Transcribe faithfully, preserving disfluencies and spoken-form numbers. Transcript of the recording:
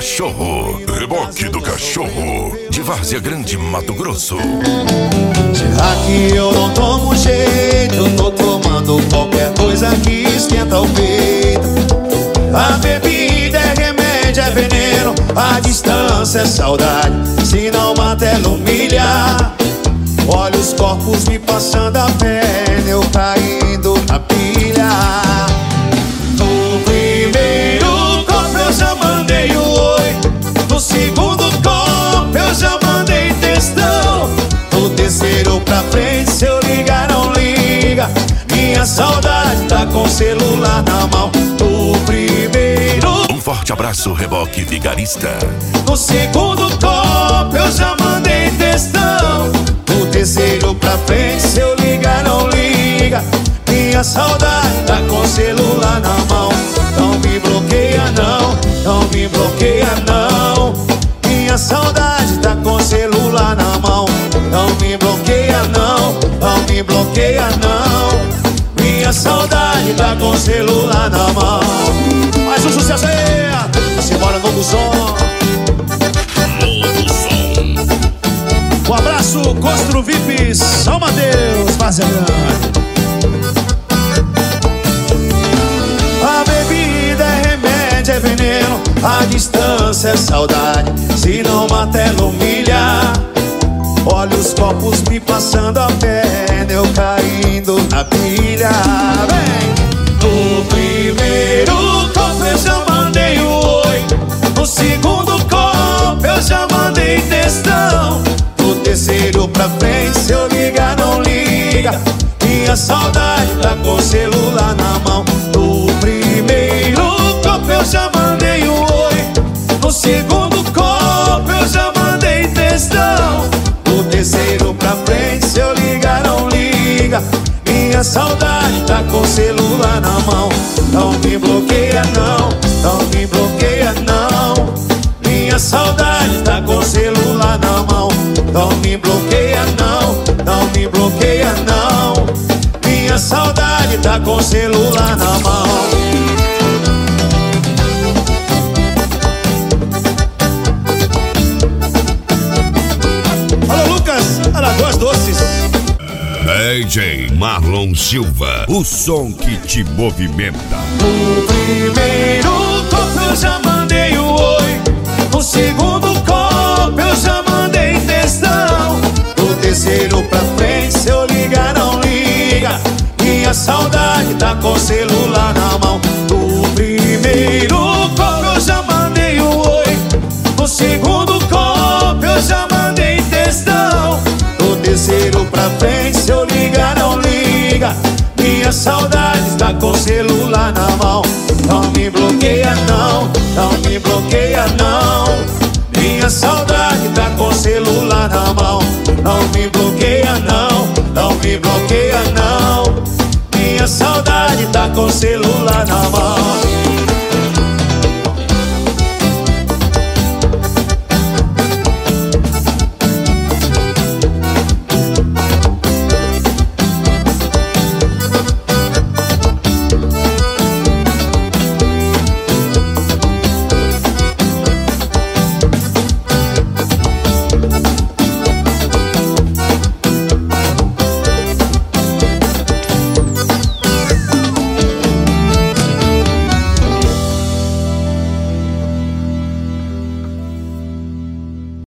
cachorro. Reboque do cachorro. De Várzea Grande, Mato Grosso. Será que eu não tomo jeito? Eu tô tomando qualquer coisa que esquenta o peito. A bebida é remédio, é veneno. A distância é saudade. Se não mata, ela humilha. Olha os corpos me passando a perna, eu caindo na pilha. No primeiro copo eu já mandei o oi. No segundo copo eu já mandei textão. No terceiro pra frente, se eu ligar não liga. Minha saudade tá com o celular na mão. No primeiro... Um forte abraço, Reboque Vigarista. No segundo copo eu já mandei textão. No terceiro pra frente, se eu ligar não liga. Minha saudade tá com o celular na mão. Não me bloqueia não, não me bloqueia não. Minha saudade tá com o celular na mão. Não me bloqueia não, não me bloqueia não. Minha saudade tá com o celular na mão. Mais um sucesso aí, vai embora, novo som. Um abraço, Costro V I P, São Mateus, Várzea Grande. A bebida é remédio, é veneno. A distância é saudade. Se não mata, ela humilha. Olha os copos me passando a perna, eu caindo na pilha. Vem! No primeiro copo eu já mandei o oi. No segundo copo eu já mandei textão. No terceiro pra frente, se eu ligar não liga. Minha saudade tá com o celular na mão. No primeiro copo eu já mandei o oi. No segundo copo eu já mandei textão. No terceiro pra frente, se eu ligar não liga. Minha saudade tá com o celular na mão. Não me bloqueia não, não me bloqueia não. Minha saudade tá com o celular na mão. Não me bloqueia não, não me bloqueia não. Minha saudade tá com o celular na mão. Alô Lucas, Alagoas Doces. D J Marlon Silva, o som que te movimenta. No primeiro copo eu já mandei o oi. No segundo copo eu já mandei textão. No terceiro pra frente, se eu ligar não liga. Minha saudade tá com o celular na mão. No primeiro copo eu já mandei o oi. No segundo copo eu já mandei textão. No terceiro pra frente, se eu ligar não liga. Minha saudade tá com o celular na mão. Não me bloqueia não, não me bloqueia não. Minha saudade tá com o celular na mão. Não me bloqueia não, não me bloqueia não. Minha saudade tá com o celular na mão.